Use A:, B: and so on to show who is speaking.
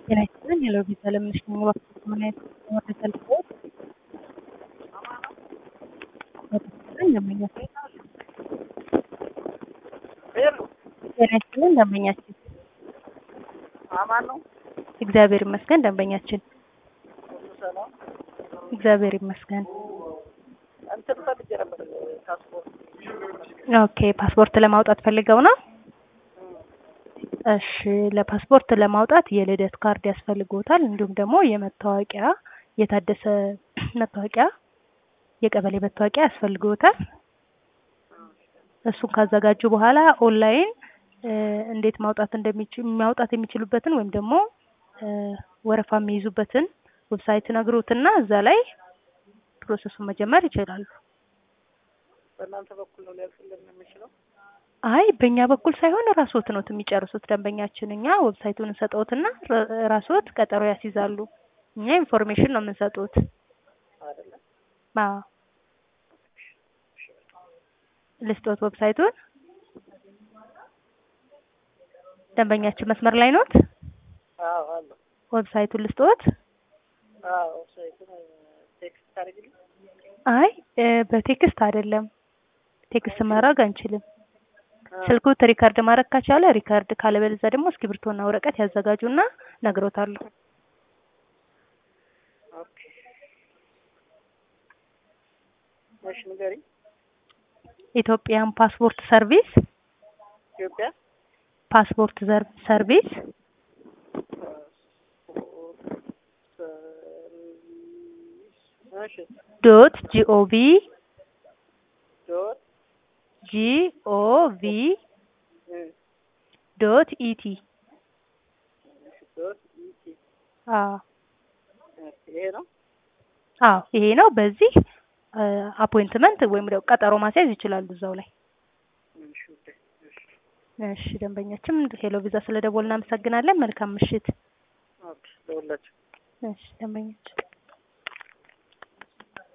A: ጤና ይስጥልኝ የሎቤት አለምነሽ ነኝ። እባክዎት ምን አይነት መረጃ ልስጥዎት? በትክክል ደንበኛችን
B: ሄሎ
A: ጤና ይስጥልኝ ደንበኛችን
B: አማን ነው።
A: እግዚአብሔር ይመስገን ደንበኛችን
B: ሁሉ ሰላም።
A: እግዚአብሔር ይመስገን።
B: እንትን ፈልጌ ነበር ፓስፖርት።
A: ኦኬ ፓስፖርት ለማውጣት ፈልገው ነው? እሺ ለፓስፖርት ለማውጣት የልደት ካርድ ያስፈልግዎታል። እንዲሁም ደግሞ የመታወቂያ የታደሰ መታወቂያ የቀበሌ መታወቂያ ያስፈልግዎታል። እሱን ካዘጋጁ በኋላ ኦንላይን እንዴት ማውጣት የሚችሉበትን ወይም ደግሞ ወረፋ የሚይዙበትን ዌብሳይት ነግሮትና እዛ ላይ ፕሮሰሱን መጀመር ይችላሉ።
B: በእናንተ በኩል ነው ሊያልፍልን የሚችለው?
A: አይ በእኛ በኩል ሳይሆን ራስዎት ነው የሚጨርሱት ደንበኛችን። እኛ ዌብሳይቱን እንሰጠዎትና ራስዎት ቀጠሮ ያስይዛሉ። እኛ ኢንፎርሜሽን ነው የምንሰጡት።
B: አይደለም።
A: አዎ ልስጦት ዌብሳይቱን። ደንበኛችን መስመር ላይ ኖት?
B: አዎ አለ።
A: ዌብሳይቱን ልስጦት?
B: አዎ ሳይቱን ቴክስት ታደርግልኝ?
A: አይ በቴክስት አይደለም፣ ቴክስት ማድረግ አንችልም። ስልኩት ሪካርድ ማድረግ ካቻለ ሪካርድ፣ ካለበለዚያ ደግሞ እስክሪብቶና ወረቀት ያዘጋጁና ነግሮታለሁ።
B: ኦኬ እሺ ንገሪኝ።
A: ኢትዮጵያን ፓስፖርት ሰርቪስ
B: ኢትዮጵያ
A: ፓስፖርት ሰርቪስ
B: እሺ
A: ዶት ጂኦቪ
B: ዶት
A: ጂኦቪ ዶት ኢቲ።
B: ዶት ኢቲ።
A: አዎ
B: ይሄ ነው?
A: አዎ ይሄ ነው። በዚህ አፖይንትመንት ወይም ደግሞ ቀጠሮ ማስያዝ ይችላሉ እዛው ላይ። እሺ ደንበኛችን ሄሎ ቪዛ ስለደወልን እናመሰግናለን። መልካም ምሽት።
B: ኦኬ ለሁላችሁ።
A: እሺ ደንበኛችን